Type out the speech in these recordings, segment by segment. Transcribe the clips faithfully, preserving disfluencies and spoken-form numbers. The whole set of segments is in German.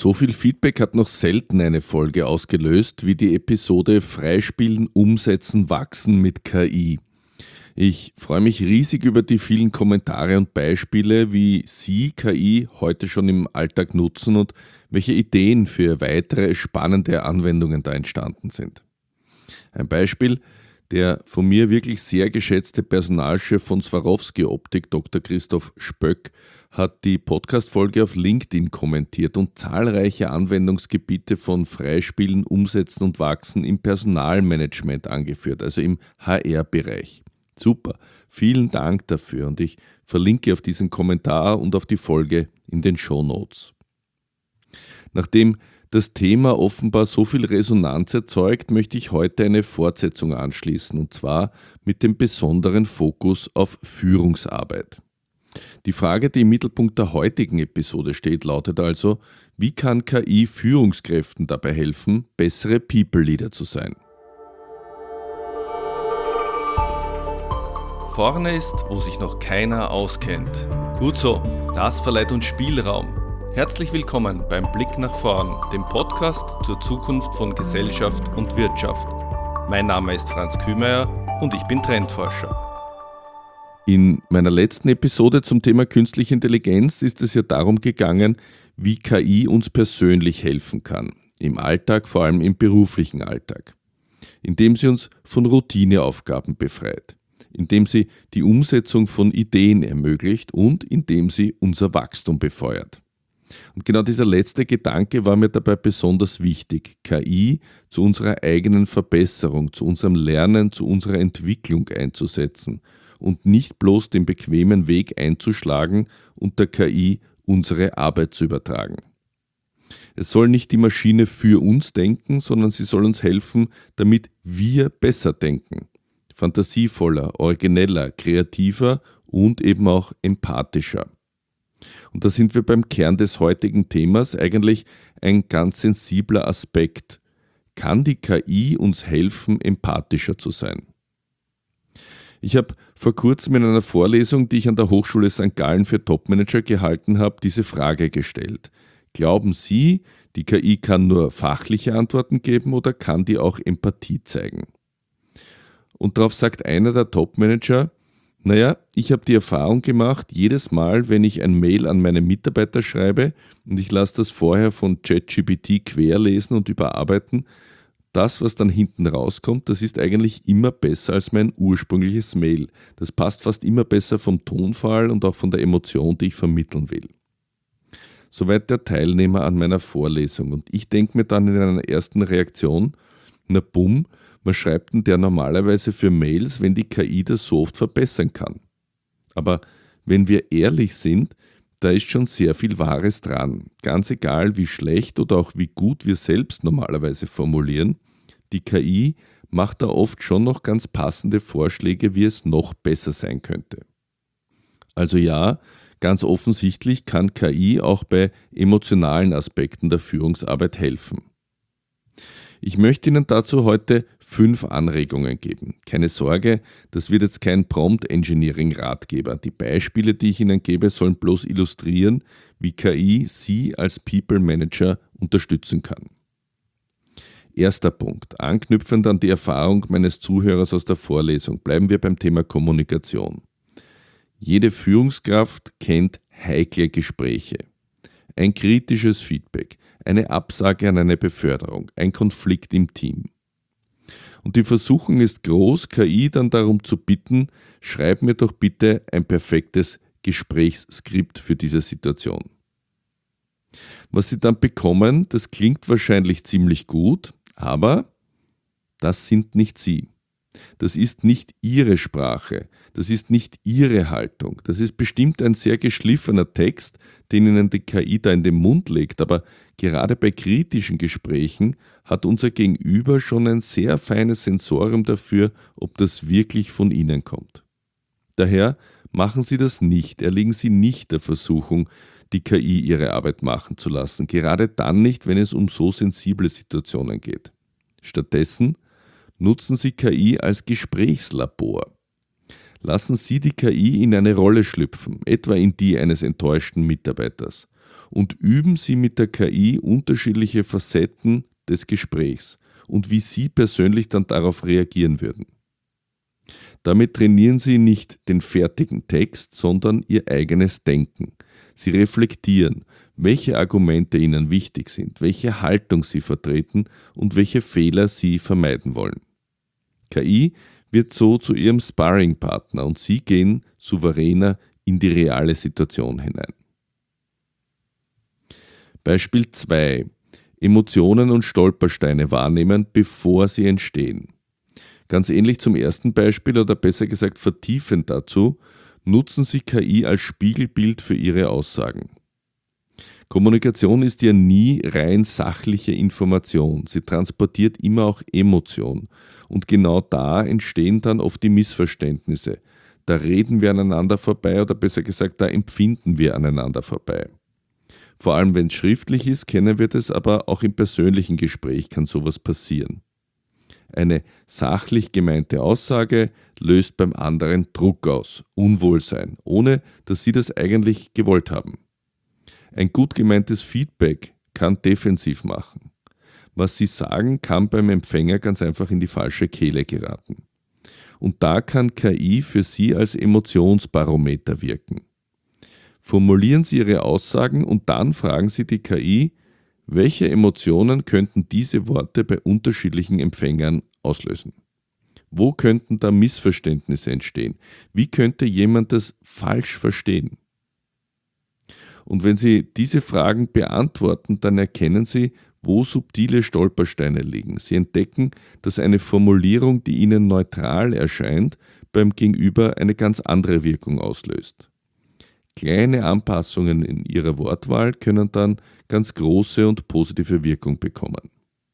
So viel Feedback hat noch selten eine Folge ausgelöst wie die Episode Freispielen, Umsetzen, Wachsen mit K I. Ich freue mich riesig über die vielen Kommentare und Beispiele, wie Sie K I heute schon im Alltag nutzen und welche Ideen für weitere spannende Anwendungen da entstanden sind. Ein Beispiel: Der von mir wirklich sehr geschätzte Personalchef von Swarovski Optik, Doktor Christoph Spöck, hat die Podcast-Folge auf LinkedIn kommentiert und zahlreiche Anwendungsgebiete von Freispielen, Umsetzen und Wachsen im Personalmanagement angeführt, also im H R-Bereich. Super, vielen Dank dafür und ich verlinke auf diesen Kommentar und auf die Folge in den Shownotes. Nachdem das Thema offenbar so viel Resonanz erzeugt, möchte ich heute eine Fortsetzung anschließen, und zwar mit dem besonderen Fokus auf Führungsarbeit. Die Frage, die im Mittelpunkt der heutigen Episode steht, lautet also: Wie kann K I Führungskräften dabei helfen, bessere People-Leader zu sein? Vorne ist, wo sich noch keiner auskennt. Gut so, das verleiht uns Spielraum. Herzlich willkommen beim Blick nach vorn, dem Podcast zur Zukunft von Gesellschaft und Wirtschaft. Mein Name ist Franz Kühmeier und ich bin Trendforscher. In meiner letzten Episode zum Thema künstliche Intelligenz ist es ja darum gegangen, wie K I uns persönlich helfen kann. Im Alltag, vor allem im beruflichen Alltag. Indem sie uns von Routineaufgaben befreit. Indem sie die Umsetzung von Ideen ermöglicht und indem sie unser Wachstum befeuert. Und genau dieser letzte Gedanke war mir dabei besonders wichtig, K I zu unserer eigenen Verbesserung, zu unserem Lernen, zu unserer Entwicklung einzusetzen und nicht bloß den bequemen Weg einzuschlagen und der K I unsere Arbeit zu übertragen. Es soll nicht die Maschine für uns denken, sondern sie soll uns helfen, damit wir besser denken. Fantasievoller, origineller, kreativer und eben auch empathischer. Und da sind wir beim Kern des heutigen Themas, eigentlich ein ganz sensibler Aspekt. Kann die K I uns helfen, empathischer zu sein? Ich habe vor kurzem in einer Vorlesung, die ich an der Hochschule Sankt Gallen für Topmanager gehalten habe, diese Frage gestellt. Glauben Sie, die K I kann nur fachliche Antworten geben oder kann die auch Empathie zeigen? Und darauf sagt einer der Topmanager: Naja, ich habe die Erfahrung gemacht, jedes Mal, wenn ich ein Mail an meine Mitarbeiter schreibe und ich lasse das vorher von ChatGPT querlesen und überarbeiten, das, was dann hinten rauskommt, das ist eigentlich immer besser als mein ursprüngliches Mail. Das passt fast immer besser vom Tonfall und auch von der Emotion, die ich vermitteln will. Soweit der Teilnehmer an meiner Vorlesung. Und ich denke mir dann in einer ersten Reaktion: Na bumm, was schreibt denn der normalerweise für Mails, wenn die K I das so oft verbessern kann? Aber wenn wir ehrlich sind, da ist schon sehr viel Wahres dran. Ganz egal, wie schlecht oder auch wie gut wir selbst normalerweise formulieren, die K I macht da oft schon noch ganz passende Vorschläge, wie es noch besser sein könnte. Also ja, ganz offensichtlich kann K I auch bei emotionalen Aspekten der Führungsarbeit helfen. Ich möchte Ihnen dazu heute fünf Anregungen geben. Keine Sorge, das wird jetzt kein Prompt-Engineering-Ratgeber. Die Beispiele, die ich Ihnen gebe, sollen bloß illustrieren, wie K I Sie als People Manager unterstützen kann. Erster Punkt, anknüpfend an die Erfahrung meines Zuhörers aus der Vorlesung, bleiben wir beim Thema Kommunikation. Jede Führungskraft kennt heikle Gespräche. Ein kritisches Feedback, eine Absage an eine Beförderung, ein Konflikt im Team. Und die Versuchung ist groß, K I dann darum zu bitten: Schreib mir doch bitte ein perfektes Gesprächsskript für diese Situation. Was Sie dann bekommen, das klingt wahrscheinlich ziemlich gut, aber das sind nicht Sie. Das ist nicht Ihre Sprache, das ist nicht Ihre Haltung. Das ist bestimmt ein sehr geschliffener Text, den Ihnen die K I da in den Mund legt, aber gerade bei kritischen Gesprächen hat unser Gegenüber schon ein sehr feines Sensorium dafür, ob das wirklich von Ihnen kommt. Daher machen Sie das nicht, erliegen Sie nicht der Versuchung, die K I ihre Arbeit machen zu lassen, gerade dann nicht, wenn es um so sensible Situationen geht. Stattdessen nutzen Sie K I als Gesprächslabor. Lassen Sie die K I in eine Rolle schlüpfen, etwa in die eines enttäuschten Mitarbeiters. und üben Sie mit der K I unterschiedliche Facetten des Gesprächs und wie Sie persönlich dann darauf reagieren würden. Damit trainieren Sie nicht den fertigen Text, sondern Ihr eigenes Denken. Sie reflektieren, welche Argumente Ihnen wichtig sind, welche Haltung Sie vertreten und welche Fehler Sie vermeiden wollen. K I wird so zu Ihrem Sparringpartner und Sie gehen souveräner in die reale Situation hinein. Beispiel zwei. Emotionen und Stolpersteine wahrnehmen, bevor sie entstehen. Ganz ähnlich zum ersten Beispiel oder besser gesagt vertiefend dazu, nutzen Sie K I als Spiegelbild für Ihre Aussagen. Kommunikation ist ja nie rein sachliche Information, sie transportiert immer auch Emotion und genau da entstehen dann oft die Missverständnisse. Da reden wir aneinander vorbei oder besser gesagt, da empfinden wir aneinander vorbei. Vor allem wenn es schriftlich ist, kennen wir das, aber auch im persönlichen Gespräch kann sowas passieren. Eine sachlich gemeinte Aussage löst beim anderen Druck aus, Unwohlsein, ohne dass Sie das eigentlich gewollt haben. Ein gut gemeintes Feedback kann defensiv machen. Was Sie sagen, kann beim Empfänger ganz einfach in die falsche Kehle geraten. Und da kann K I für Sie als Emotionsbarometer wirken. Formulieren Sie Ihre Aussagen und dann fragen Sie die K I, welche Emotionen könnten diese Worte bei unterschiedlichen Empfängern auslösen? Wo könnten da Missverständnisse entstehen? Wie könnte jemand das falsch verstehen? Und wenn Sie diese Fragen beantworten, dann erkennen Sie, wo subtile Stolpersteine liegen. Sie entdecken, dass eine Formulierung, die Ihnen neutral erscheint, beim Gegenüber eine ganz andere Wirkung auslöst. Kleine Anpassungen in Ihrer Wortwahl können dann ganz große und positive Wirkung bekommen.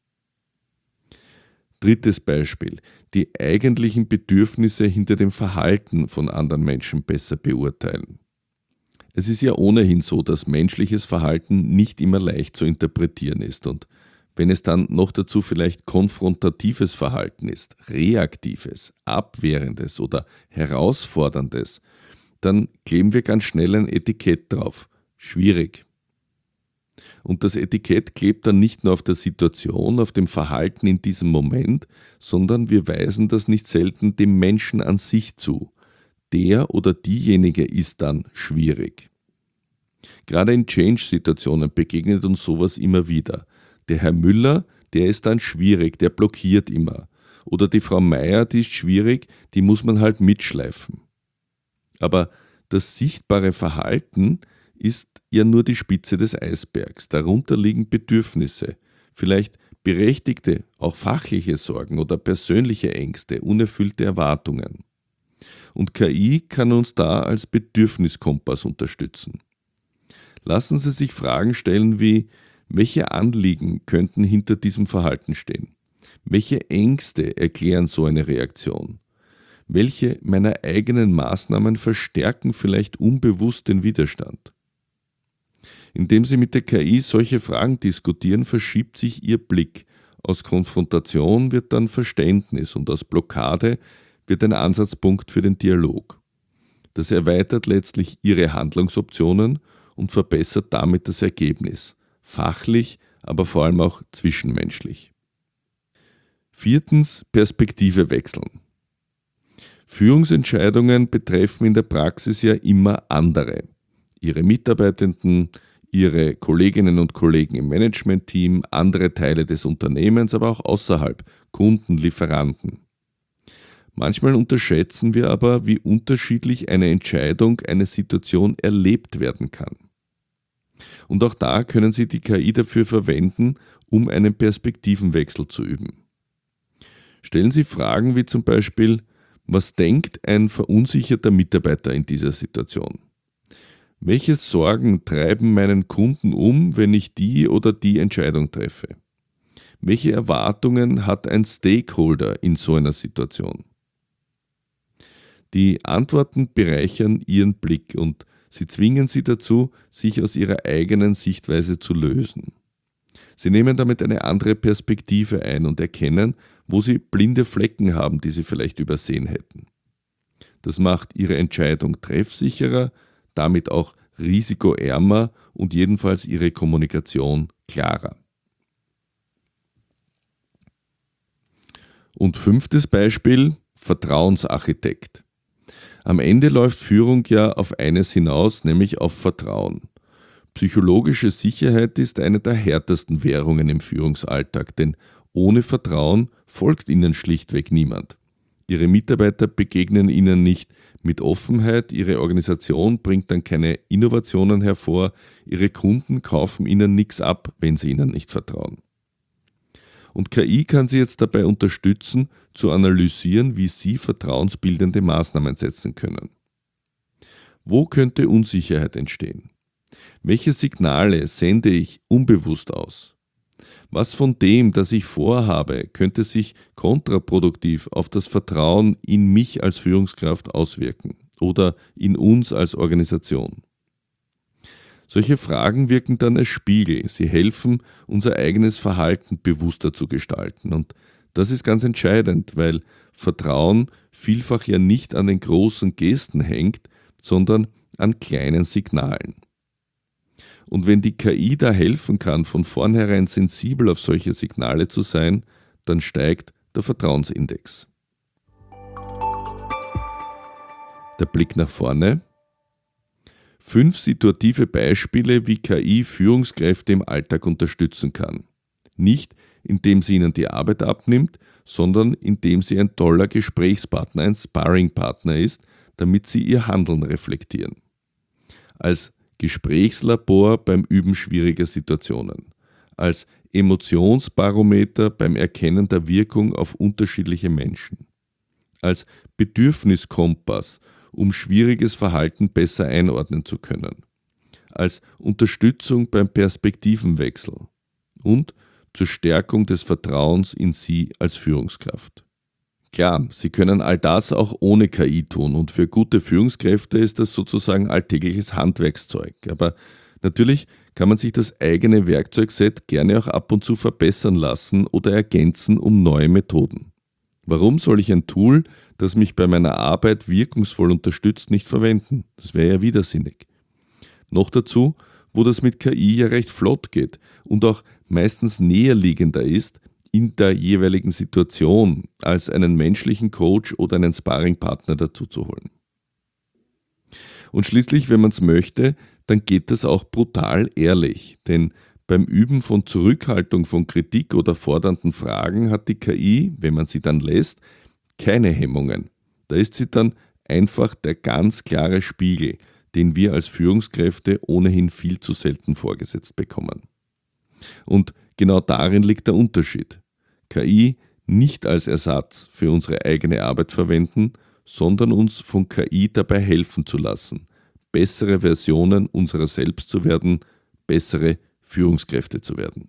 Drittes Beispiel: Die eigentlichen Bedürfnisse hinter dem Verhalten von anderen Menschen besser beurteilen. Es ist ja ohnehin so, dass menschliches Verhalten nicht immer leicht zu interpretieren ist und wenn es dann noch dazu vielleicht konfrontatives Verhalten ist, reaktives, abwehrendes oder herausforderndes, dann kleben wir ganz schnell ein Etikett drauf. Schwierig. Und das Etikett klebt dann nicht nur auf der Situation, auf dem Verhalten in diesem Moment, sondern wir weisen das nicht selten dem Menschen an sich zu. Der oder diejenige ist dann schwierig. Gerade in Change-Situationen begegnet uns sowas immer wieder. Der Herr Müller, der ist dann schwierig, der blockiert immer. Oder die Frau Meier, die ist schwierig, die muss man halt mitschleifen. Aber das sichtbare Verhalten ist ja nur die Spitze des Eisbergs. Darunter liegen Bedürfnisse, vielleicht berechtigte, auch fachliche Sorgen oder persönliche Ängste, unerfüllte Erwartungen. Und K I kann uns da als Bedürfniskompass unterstützen. Lassen Sie sich Fragen stellen wie, welche Anliegen könnten hinter diesem Verhalten stehen? Welche Ängste erklären so eine Reaktion? Welche meiner eigenen Maßnahmen verstärken vielleicht unbewusst den Widerstand? Indem Sie mit der K I solche Fragen diskutieren, verschiebt sich Ihr Blick. Aus Konfrontation wird dann Verständnis und aus Blockade wird ein Ansatzpunkt für den Dialog. Das erweitert letztlich Ihre Handlungsoptionen und verbessert damit das Ergebnis. Fachlich, aber vor allem auch zwischenmenschlich. Viertens, Perspektive wechseln. Führungsentscheidungen betreffen in der Praxis ja immer andere. Ihre Mitarbeitenden, Ihre Kolleginnen und Kollegen im Managementteam, andere Teile des Unternehmens, aber auch außerhalb, Kunden, Lieferanten. Manchmal unterschätzen wir aber, wie unterschiedlich eine Entscheidung, eine Situation erlebt werden kann. Und auch da können Sie die K I dafür verwenden, um einen Perspektivenwechsel zu üben. Stellen Sie Fragen wie zum Beispiel, was denkt ein verunsicherter Mitarbeiter in dieser Situation? Welche Sorgen treiben meinen Kunden um, wenn ich die oder die Entscheidung treffe? Welche Erwartungen hat ein Stakeholder in so einer Situation? Die Antworten bereichern Ihren Blick und sie zwingen Sie dazu, sich aus Ihrer eigenen Sichtweise zu lösen. Sie nehmen damit eine andere Perspektive ein und erkennen, wo Sie blinde Flecken haben, die Sie vielleicht übersehen hätten. Das macht Ihre Entscheidung treffsicherer, damit auch risikoärmer und jedenfalls ihre Kommunikation klarer. Und fünftes Beispiel, Vertrauensarchitekt. Am Ende läuft Führung ja auf eines hinaus, nämlich auf Vertrauen. Psychologische Sicherheit ist eine der härtesten Währungen im Führungsalltag, denn ohne Vertrauen folgt ihnen schlichtweg niemand. Ihre Mitarbeiter begegnen ihnen nicht mit Offenheit, ihre Organisation bringt dann keine Innovationen hervor, ihre Kunden kaufen ihnen nichts ab, wenn sie ihnen nicht vertrauen. Und K I kann Sie jetzt dabei unterstützen, zu analysieren, wie Sie vertrauensbildende Maßnahmen setzen können. Wo könnte Unsicherheit entstehen? Welche Signale sende ich unbewusst aus? Was von dem, das ich vorhabe, könnte sich kontraproduktiv auf das Vertrauen in mich als Führungskraft auswirken oder in uns als Organisation? Solche Fragen wirken dann als Spiegel. Sie helfen, unser eigenes Verhalten bewusster zu gestalten. Und das ist ganz entscheidend, weil Vertrauen vielfach ja nicht an den großen Gesten hängt, sondern an kleinen Signalen. Und wenn die K I da helfen kann, von vornherein sensibel auf solche Signale zu sein, dann steigt der Vertrauensindex. Der Blick nach vorne. Fünf situative Beispiele, wie K I Führungskräfte im Alltag unterstützen kann. Nicht, indem sie ihnen die Arbeit abnimmt, sondern indem sie ein toller Gesprächspartner, ein Sparringpartner ist, damit sie ihr Handeln reflektieren. Als Gesprächslabor beim Üben schwieriger Situationen. Als Emotionsbarometer beim Erkennen der Wirkung auf unterschiedliche Menschen. Als Bedürfniskompass, um schwieriges Verhalten besser einordnen zu können, als Unterstützung beim Perspektivenwechsel und zur Stärkung des Vertrauens in Sie als Führungskraft. Klar, Sie können all das auch ohne K I tun und für gute Führungskräfte ist das sozusagen alltägliches Handwerkszeug. Aber natürlich kann man sich das eigene Werkzeugset gerne auch ab und zu verbessern lassen oder ergänzen um neue Methoden. Warum soll ich ein Tool, das mich bei meiner Arbeit wirkungsvoll unterstützt, nicht verwenden? Das wäre ja widersinnig. Noch dazu, wo das mit K I ja recht flott geht und auch meistens näherliegender ist in der jeweiligen Situation, als einen menschlichen Coach oder einen Sparringpartner dazu zu holen. Und schließlich, wenn man es möchte, dann geht das auch brutal ehrlich, denn beim Üben von Zurückhaltung von Kritik oder fordernden Fragen hat die K I, wenn man sie dann lässt, keine Hemmungen. Da ist sie dann einfach der ganz klare Spiegel, den wir als Führungskräfte ohnehin viel zu selten vorgesetzt bekommen. Und genau darin liegt der Unterschied. K I nicht als Ersatz für unsere eigene Arbeit verwenden, sondern uns von K I dabei helfen zu lassen, bessere Versionen unserer selbst zu werden, bessere Führungskräfte zu werden.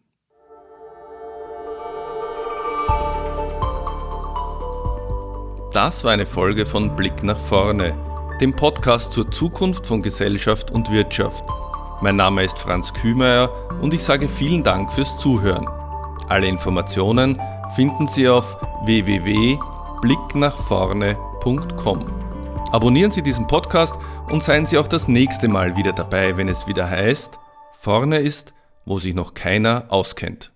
Das war eine Folge von Blick nach vorne, dem Podcast zur Zukunft von Gesellschaft und Wirtschaft. Mein Name ist Franz Kühmeier und ich sage vielen Dank fürs Zuhören. Alle Informationen finden Sie auf w w w punkt blick nach vorne punkt com. Abonnieren Sie diesen Podcast und seien Sie auch das nächste Mal wieder dabei, wenn es wieder heißt, vorne ist, wo sich noch keiner auskennt.